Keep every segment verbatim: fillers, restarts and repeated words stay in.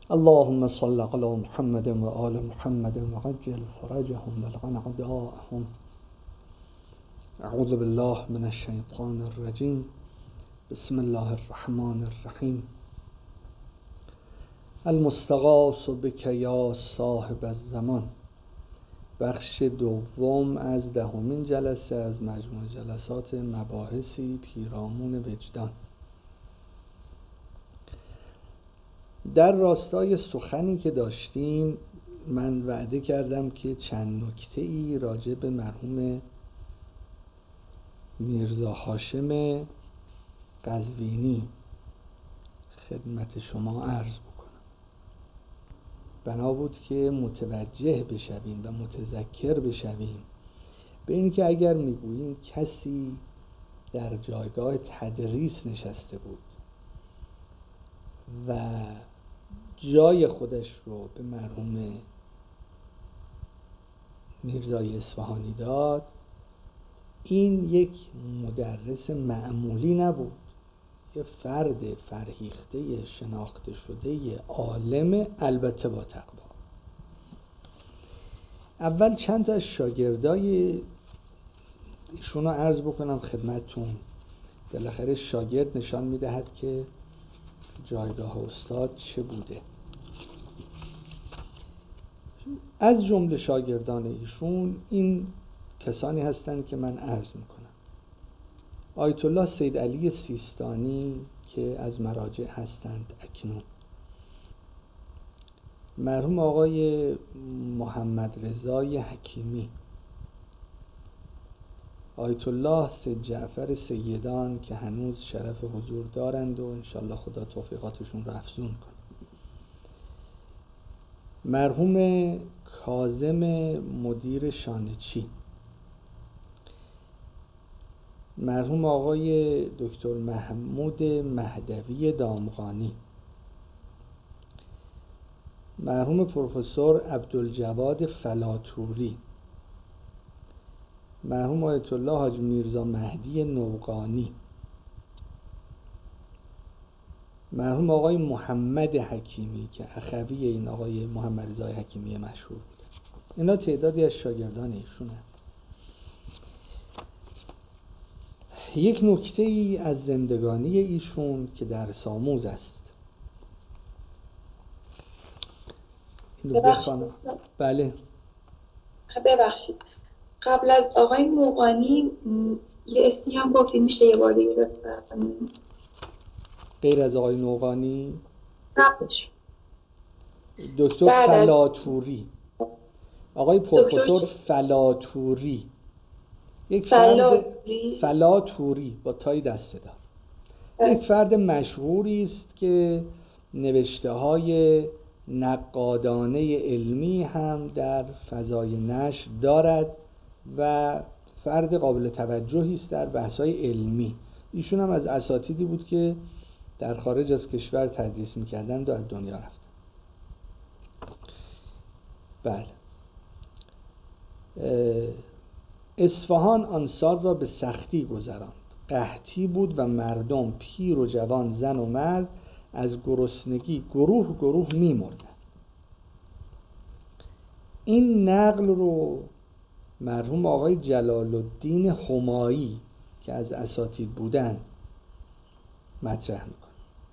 اللهم صل على محمد و آل محمد و عجل فرجهم والغن عداءهم. اعوذ بالله من الشیطان الرجیم. بسم الله الرحمن الرحیم. المستغاث بک یا صاحب الزمان. بخش دوم از دهمین جلسه از مجموع جلسات مباحثی پیرامون وجدان. در راستای سخنی که داشتیم من وعده کردم که چند نکته ای راجع به مرحوم میرزا هاشم قزوینی خدمت شما عرض بکنم. بنا بود که متوجه بشویم و متذکر بشویم به اینکه اگر میگوییم کسی در جایگاه تدریس نشسته بود و جای خودش رو به مرحوم میرزای اصفهانی داد، این یک مدرس معمولی نبود، یه فرد فرهیخته شناخته شده عالم، البته با تقوا. اول چند تا از شاگردای ایشون رو عرض بکنم خدمتتون. بالاخره شاگرد نشان میدهد که جایگاه استاد چه بوده. از جمله شاگردان ایشون این کسانی هستند که من عرض میکنم: آیت الله سید علی سیستانی که از مراجع هستند اکنون، مرحوم آقای محمد رضای حکیمی، آیت الله سید جعفر سیدان که هنوز شرف حضور دارند و انشالله خدا توفیقاتشون رو افزون کنه، مرحوم کاظم مدیر شانچی، مرحوم آقای دکتر محمود مهدوی دامغانی، مرحوم پروفسور عبدالجواد فلاطوری، مرحوم آیت الله حاج میرزا مهدی نوقانی، مرحوم آقای محمد حکیمی که اخوی این آقای محمد رضای حکیمی مشهور بود. اینا تعدادی از شاگردان ایشونه. یک نکته ای از زندگانی ایشون که درس آموز است. ببخشید. بله. ببخشید. قبل از آقای نوقانی یه اسمی هم گفتید، میشه یه بار دیگه بفرمایید؟ غیر از آقای نوقانی قبلش دکتر فلاطوری، آقای پروفسور فلاطوری، یک فرد فلاطوری با تای دست دار، یک فرد مشهوری است که نوشته های نقادانه علمی هم در فضای نشر دارد و فرد قابل توجهی است در بحث‌های علمی. ایشون هم از اساتیدی بود که در خارج از کشور تدریس می‌کردند و از دنیا رفتند. بله. اصفهان آن سال را به سختی گذراند. قحطی بود و مردم پیر و جوان، زن و مرد از گرسنگی گروه گروه می‌مردند. این نقل رو مرحوم آقای جلال الدین همایی که از اساتید بودند مطرح می‌کنه.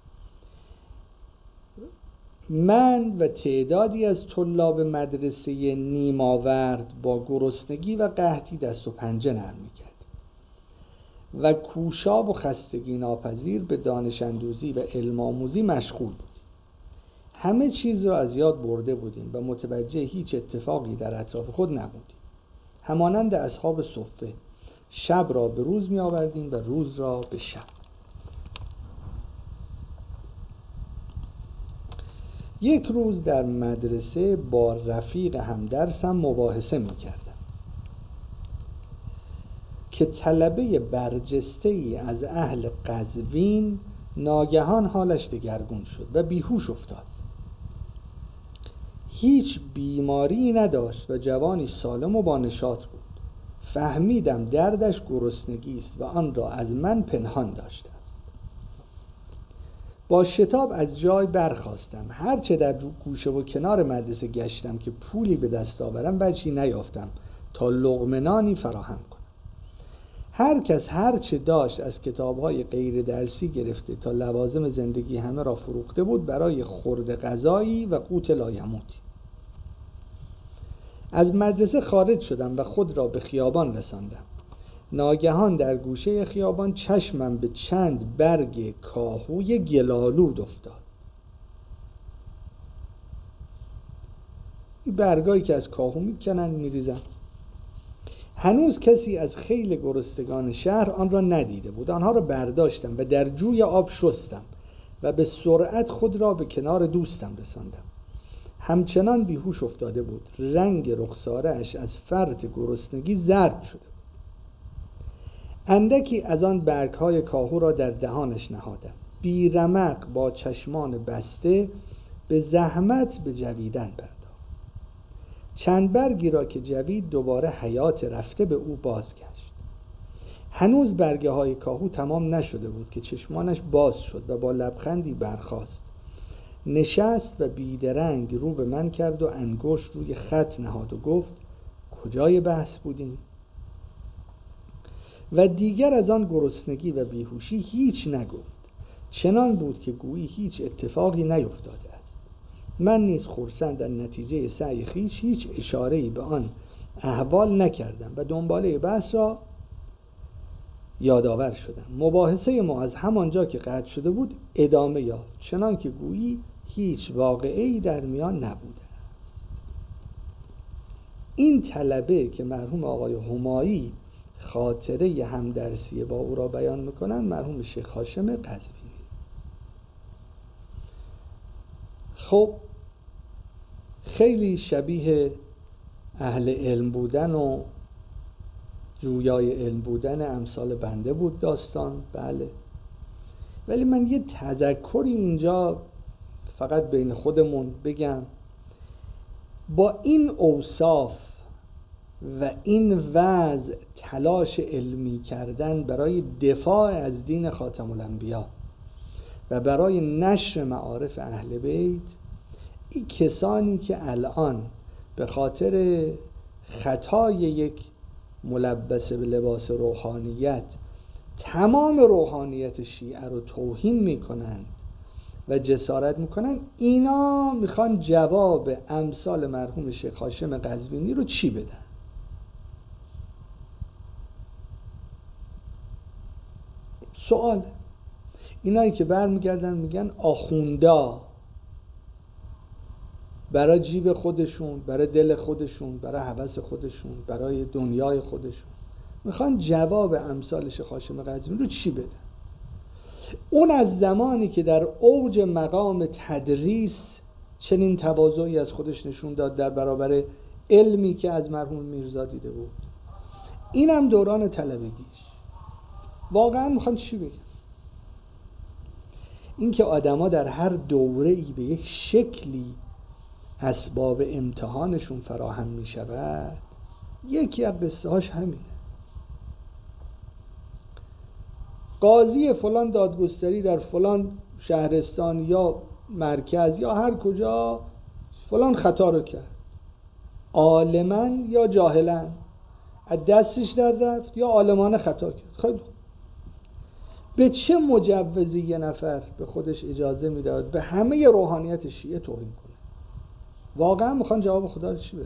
من و تعدادی از طلاب مدرسه نیماورد با گرسنگی و قحطی دست و پنجه نرم می‌کردیم و کوشاب و خستگی ناپذیر به دانش اندوزی و علم آموزی مشغول بودیم. همه چیز را از یاد برده بودیم و متوجه هیچ اتفاقی در اطراف خود نبودیم. همانند اصحاب صفه شب را به روز می آوردیم و روز را به شب. یک روز در مدرسه با رفیق همدرسم مباحثه می کردم که طلبه برجسته ای از اهل قزوین ناگهان حالش دگرگون شد و بیهوش افتاد. هیچ بیماری نداشت و جوانی سالم و با نشاط بود. فهمیدم دردش گرسنگی است و آن را از من پنهان داشته است. با شتاب از جای برخاستم. هرچه در گوشه و کنار مدرسه گشتم که پولی به دست آورم وجهی نیافتم تا لقمه نانی فراهم کنم. هر کس هر چه داشت از کتاب‌های غیر درسی گرفته تا لوازم زندگی همه را فروخته بود برای خورد غذایی و قوت لایموتی. از مدرسه خارج شدم و خود را به خیابان رساندم. ناگهان در گوشه خیابان چشمم به چند برگ کاهوی گلالود افتاد. این برگایی که از کاهو میکنن میریزن. هنوز کسی از خیل گرسنگان شهر آن را ندیده بود. آنها را برداشتم و در جوی آب شستم و به سرعت خود را به کنار دوستم رساندم. همچنان بیهوش افتاده بود. رنگ رخساره‌اش از فرط گرسنگی زرد شده. اندکی از آن برگ‌های کاهو را در دهانش نهادم. بی رمق با چشمان بسته به زحمت به جویدن پرداخت. چند برگی را که جوید دوباره حیات رفته به او بازگشت. هنوز برگه های کاهو تمام نشده بود که چشمانش باز شد و با لبخندی برخاست. نشست و بیدرنگ رو به من کرد و انگشت روی خط نهاد و گفت کجای بحث بودیم؟ و دیگر از آن گرسنگی و بیهوشی هیچ نگفت. چنان بود که گویی هیچ اتفاقی نیفتاده است. من نیز خرسند در نتیجه سعی خویش هیچ اشاره‌ای به آن احوال نکردم و دنباله بحث را یادآور شدم. مباحثه ما از همانجا که قطع شده بود ادامه یافت، چنان که گویی هیچ واقعه‌ای در میان نبوده است. این طلبه که مرحوم آقای همایی خاطره همدرسی با او را بیان میکنند مرحوم شیخ هاشم قزوینی. خب خیلی شبیه اهل علم بودن و جویای علم بودن امثال بنده بود داستان، بله. ولی من یه تذکری اینجا فقط بین خودمون بگم. با این اوصاف و این وضع تلاش علمی کردن برای دفاع از دین خاتم الانبیا و برای نشر معارف اهل بیت، این کسانی که الان به خاطر خطای یک ملبس به لباس روحانیت تمام روحانیت شیعه رو توهین میکنن و جسارت میکنن، اینا میخوان جواب امثال مرحوم شیخ هاشم قزوینی رو چی بدن؟ سوال. اینایی که برمیگردن میگن آخوندا برای جیب خودشون، برای دل خودشون، برای هوس خودشون، برای دنیای خودشون میخوان جواب امثال شیخ هاشم قزوینی رو چی بدن؟ اون از زمانی که در اوج مقام تدریس چنین تواضعی از خودش نشون داد در برابر علمی که از مرحوم میرزا دیده بود، اینم دوران طلبگیش. واقعا میخوام چی بگم؟ این که آدما در هر دوره‌ای به یک شکلی اسباب امتحانشون فراهم می شود، یکی از قصه‌هاش همینه. قاضی فلان دادگستری در فلان شهرستان یا مرکز یا هر کجا فلان خطا رو کرد، عالماً یا جاهلاً، از دستش در رفت یا عالمانه خطا کرد. خیلی به چه مجوزی یه نفر به خودش اجازه میداد به همه روحانیت شیعه توهین کنه؟ واقعا میخوان جواب خدا رو چی بدن؟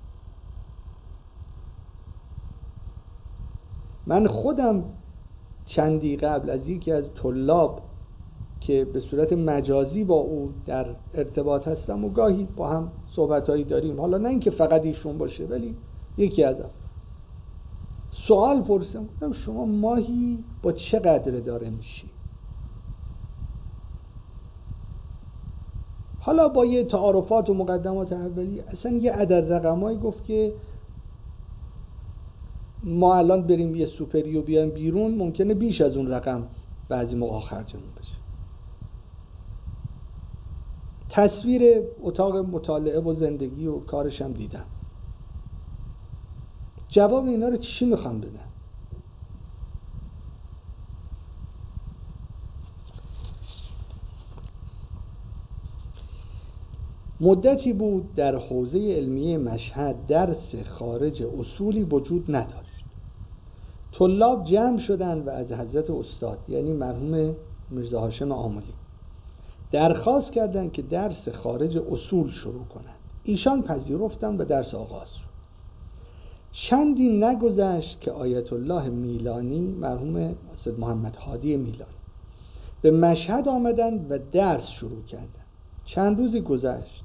من خودم چندی قبل از یکی از طلاب که به صورت مجازی با او در ارتباط هستم و گاهی با هم صحبتایی داریم، حالا نه اینکه فقط ایشون باشه ولی یکی از هم، سوال پرسیدم، گفتم شما ماهی با چه قدر داره میشی؟ حالا با یه تعارفات و مقدمات اولی اصلا یه عدد رقمایی گفت که ما الان بریم یه سوپری و بیایم بیرون ممکنه بیش از اون رقم بعضی موقع خرجمون بشه. تصویر اتاق مطالعه و زندگی و کارش هم دیدم. جواب اینا رو چی میخوام بدم؟ مدتی بود در حوزه علمیه مشهد درس خارج اصولی وجود نداشت. طلاب جمع شدند و از حضرت استاد یعنی مرحوم میرزا هاشم آملی درخواست کردند که درس خارج اصول شروع کنند. ایشان پذیرفتند و درس آغاز شد. چندی نگذشت که آیت الله میلانی مرحوم سید محمد هادی میلانی به مشهد آمدند و درس شروع کردند. چند روزی گذشت،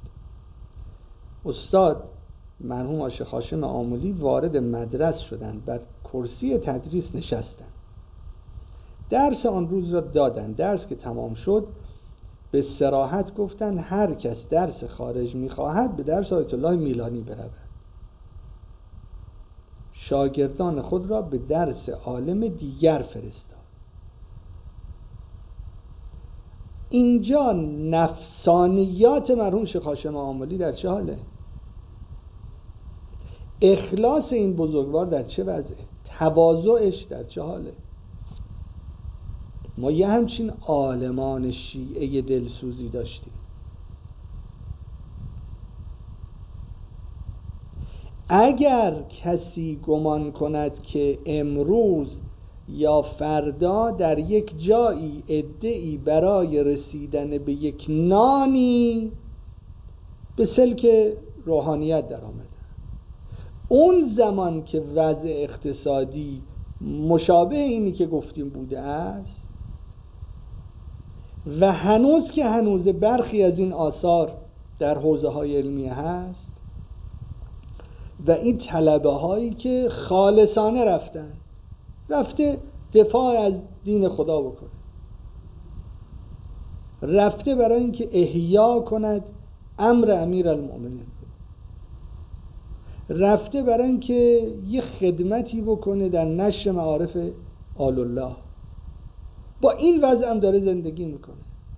استاد مرحوم شیخ هاشم آملی وارد مدرسه شدند، بر کرسی تدریس نشستند. درس آن روز را دادند. درس که تمام شد به صراحت گفتند هر کس درس خارج می‌خواهد به درس آیت الله میلانی برود. شاگردان خود را به درس عالم دیگر فرستاد. اینجا نفسانیات مرحوم شیخ هاشم آملی در چه حاله؟ اخلاص این بزرگوار در چه وضعه؟ تواضعش در چه حاله؟ ما یه همچین عالمان شیعه دلسوزی داشتیم. اگر کسی گمان کند که امروز یا فردا در یک جایی عده‌ای برای رسیدن به یک نانی به سلک روحانیت در آمده، اون زمان که وضع اقتصادی مشابه اینی که گفتیم بوده است و هنوز که هنوز برخی از این آثار در حوزه های علمیه هست و این طلبه هایی که خالصانه رفتن رفته دفاع از دین خدا بکنه، رفته برای اینکه احیا کند امر امیر المؤمنین، رفته برای اینکه یه خدمتی بکنه در نشر معارف آل الله، با این وضع هم داره زندگی میکنه.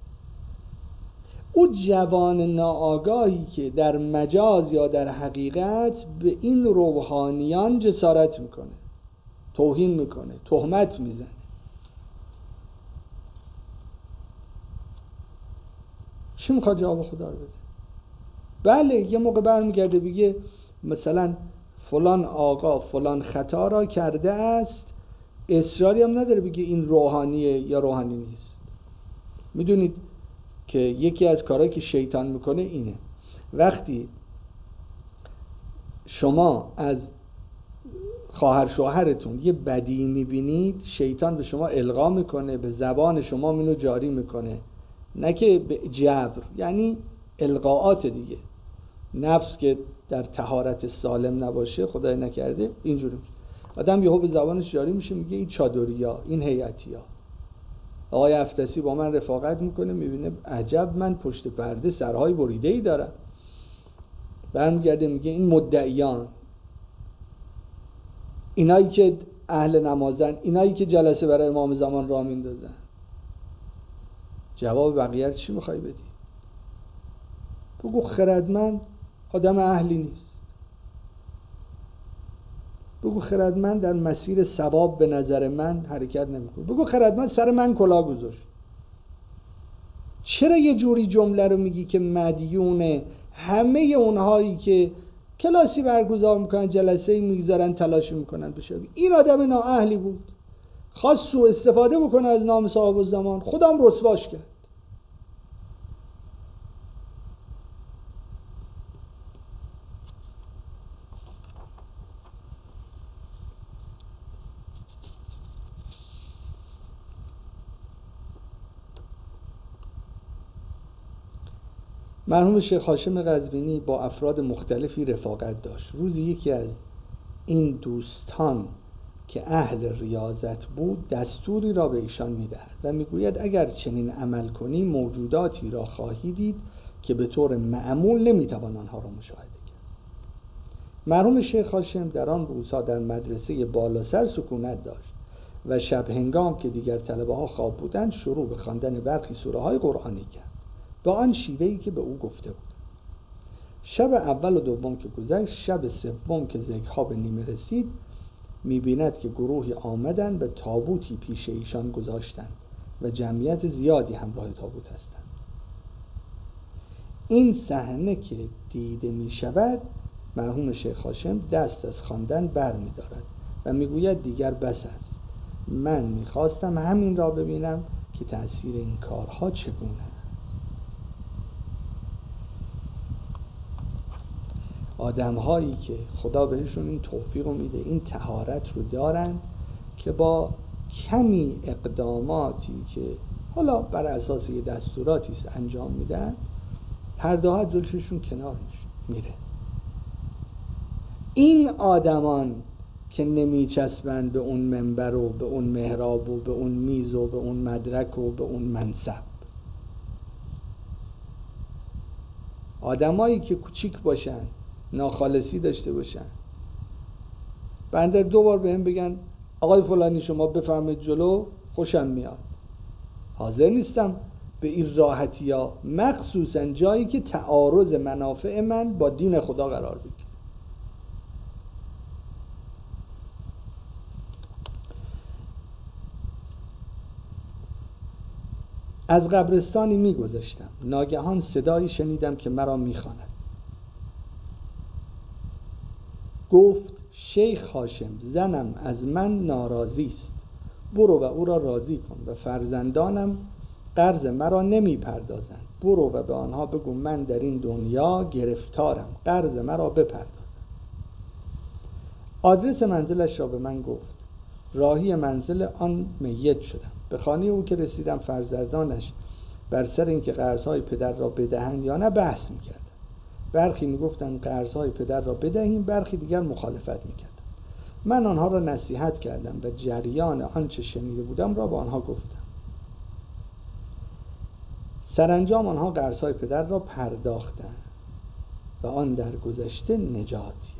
او جوان ناآگاهی که در مجاز یا در حقیقت به این روحانیان جسارت میکنه، توهین میکنه، تهمت میزنه، چی میخواد جواب خدا رو بده؟ بله یه موقع برمیگرده بگه مثلا فلان آقا فلان خطا را کرده است، اصراری هم نداره بگه این روحانیه یا روحانی نیست. میدونید که یکی از کارهایی که شیطان میکنه اینه، وقتی شما از خواهر شوهرتون یه بدی میبینید، شیطان به شما القا میکنه، به زبان شما منو جاری میکنه، نه که به جبر، یعنی القاءات دیگه. نفس که در طهارت سالم نباشه، خدای نکرده اینجوری آدم یهو به زبانش جاری میشه، میگه این چادریا، این هیئتیا. آقای افتسی با من رفاقت میکنه، میبینه عجب من پشت پرده سرهای بریده‌ای دارم، برمیگرده میگه این مدعیان، اینایی که اهل نمازن، اینایی که جلسه برای امام زمان راه میندازن. جواب بقیه رو چی میخوای بدی؟ بگو خردمند آدم اهلی نیست، بگو خردمند در مسیر ثواب به نظر من حرکت نمیکنه، بگو خردمند سر من کلاه گذاشت. چرا یه جوری جمله رو میگی که مدیون همه اونهایی که کلاسی برگزار میکنن، جلسه میگذارن، تلاش میکنن بشه؟ این آدم نااهلی بود، خواست سوء استفاده بکنه از نام صاحب الزمان، خودم رسواش کرد. مرحوم شیخ هاشم قزوینی با افراد مختلفی رفاقت داشت. روزی یکی از این دوستان که اهل ریاضت بود دستوری را به ایشان میدهد و میگوید اگر چنین عمل کنی موجوداتی را خواهی دید که به طور معمول نمیتوان آنها را مشاهده کرد. مرحوم شیخ هاشم در آن روزها در مدرسه بالاسر سکونت داشت و شب هنگام که دیگر طلبه ها خواب بودند شروع به خواندن برخی سوره های قرآنی کرد با آن شیوهی که به او گفته بود. شب اول و دوم که گذشت، شب سوم که ذکرها به نیمه رسید، می‌بیند که گروهی آمدند و تابوتی پیش ایشان گذاشتند و جمعیت زیادی همراه تابوت هستند. این صحنه که دیده می شود، مرحوم شیخ هاشم دست از خواندن بر می دارد و می گوید دیگر بس است. من می خواستم همین را ببینم که تأثیر این کارها چگونه است. آدم هایی که خدا بهشون این توفیق رو میده، این طهارت رو دارن که با کمی اقداماتی که حالا بر اساس یه دستوراتی انجام میدن، پرده ها جلوششون کنار میره. این آدمان که نمیچسبند به اون منبر و به اون محراب و به اون میز و به اون مدرک و به اون منصب، آدمایی که کوچیک باشن، ناخالصی داشته باشن، بنده دو بار به هم بگن آقای فلانی شما بفرمایید جلو، خوشم میاد، حاضر نیستم به این راحتی ها، مخصوصا جایی که تعارض منافع من با دین خدا قرار بگیره. از قبرستانی میگذشتم، ناگهان صدایی شنیدم که مرا میخواند. گفت شیخ هاشم زنم از من ناراضی است، برو و او را راضی کن و فرزندانم قرض مرا نمی پردازند، برو و به آنها بگو من در این دنیا گرفتارم، قرض مرا بپردازند. آدرس منزلش را به من گفت. راهی منزل آن میت شدم. به خانه او که رسیدم فرزندانش بر سر اینکه قرضهای پدر را بدهند یا نه بحث میکردند. برخی میگفتند قرضهای پدر را بدهیم، برخی دیگر مخالفت میکردند. من آنها را نصیحت کردم و جریان آنچه شنیده بودم را به آنها گفتم. سرانجام آنها قرضهای پدر را پرداختند و آن در گذشته نجات یافت.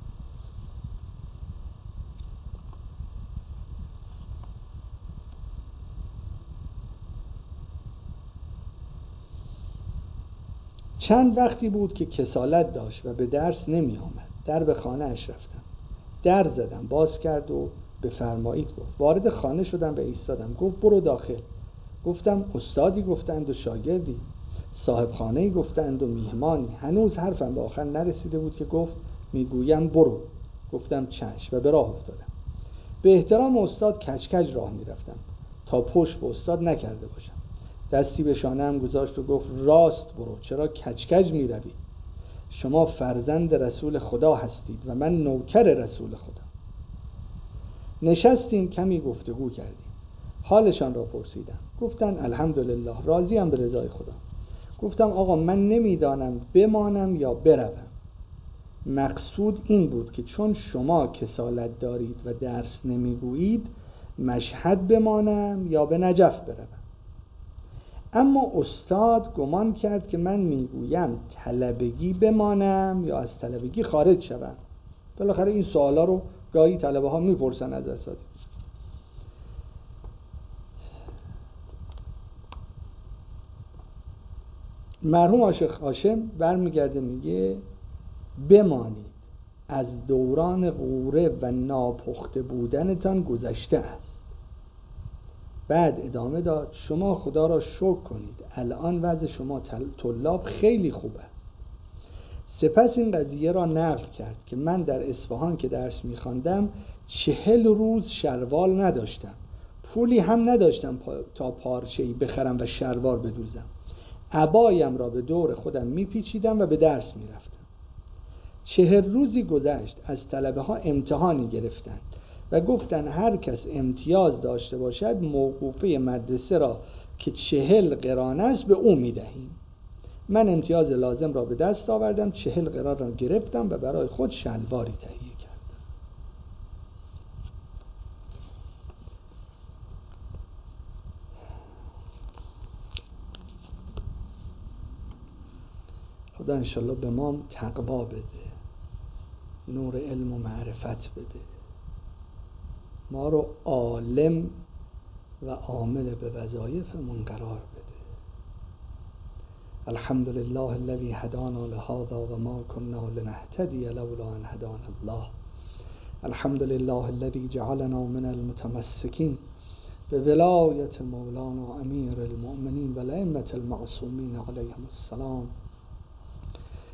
چند وقتی بود که کسالت داشت و به درس نمی آمد. در به خانه اش رفتم. در زدم، باز کرد و بفرمایید گفت. وارد خانه شدم و ایستادم. گفت برو داخل. گفتم استادی گفتند و شاگردی، صاحب خانه‌ای گفتند و میهمانی. هنوز حرفم به آخر نرسیده بود که گفت میگویم برو. گفتم چشم و به راه افتادم. به احترام استاد کج کج راه میرفتم تا پشت به استاد نکرده باشم. دستی به شانه‌ام گذاشت و گفت راست برو، چرا کج کج میروی؟ شما فرزند رسول خدا هستید و من نوکر رسول خدا. نشستیم، کمی گفتگو کردیم. حالشان را پرسیدم. گفتن الحمدلله، راضیم به رضای خدا. گفتم آقا من نمیدانم بمانم یا بروم. مقصود این بود که چون شما کسالت دارید و درس نمیگویید، مشهد بمانم یا به نجف بروم. اما استاد گمان کرد که من میگویم طلبگی بمانم یا از طلبگی خارج شوم. بالاخره این سوالا رو گاهی طلبه ها میپرسن از اساتید. مرحوم شیخ هاشم برمیگرده میگه بمانید، از دوران غوره و ناپخته بودنتان گذشته است. بعد ادامه داد شما خدا را شکر کنید، الان وضع شما طلاب خیلی خوب است. سپس این قضیه را نقل کرد که من در اصفهان که درس می‌خواندم چهل روز شلوار نداشتم، پولی هم نداشتم تا پارچه‌ای بخرم و شلوار بدوزم. عبایم را به دور خودم میپیچیدم و به درس میرفتم. چهل روزی گذشت، از طلبه ها امتحانی گرفتند و گفتن هر کس امتیاز داشته باشد موقوفه مدرسه را که چهل قران است به او میدهیم. من امتیاز لازم را به دست آوردم، چهل قران را گرفتم و برای خود شلواری تهیه کردم. خدا انشالله به ما تقوا بده، نور علم و معرفت بده، ما رو عالم و عامل به وظایفمون قرار بده. الحمدلله الذی هدانا لهذا و ما كنا لنهتدی لولا ان هدانا الله. الحمدلله الذی جعلنا من المتمسکین به ولایت مولانا امیر المؤمنین و الائمة المعصومین علیهم السلام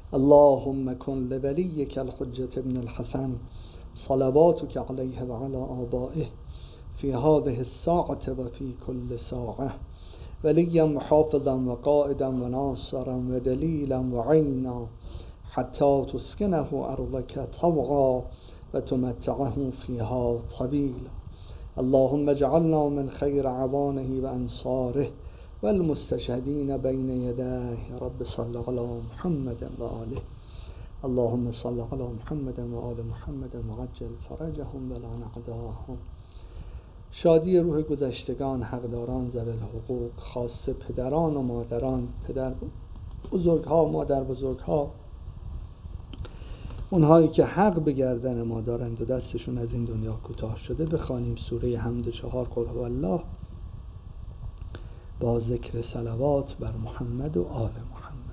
اللهم كن لوليك الحجة ابن الحسن صلواتك عليه وعلى آبائه في هذه الساعة وفي كل ساعة وليا وحافظا وقائدا وناصرا ودليلا وعينا حتى تسكنه أرضك طوعا وتمتعه فيها طويلا. اللهم اجعلنا من خير عوانه وأنصاره والمستشهدين بين يديه. رب صل على محمد وآله. اللهم صل على محمد وآل محمد وعجل فرجهم ولعن أعداءهم. شادی روح گذشتگان، حقداران، ذوی الحقوق، خاصه پدران و مادران، پدر بزرگها، مادر بزرگها، اونهایی که حق به گردن ما دارند و دستشون از این دنیا کوتاه شده. بخوانیم سوره حمد چهار قل هو الله با ذکر صلوات بر محمد و آل محمد.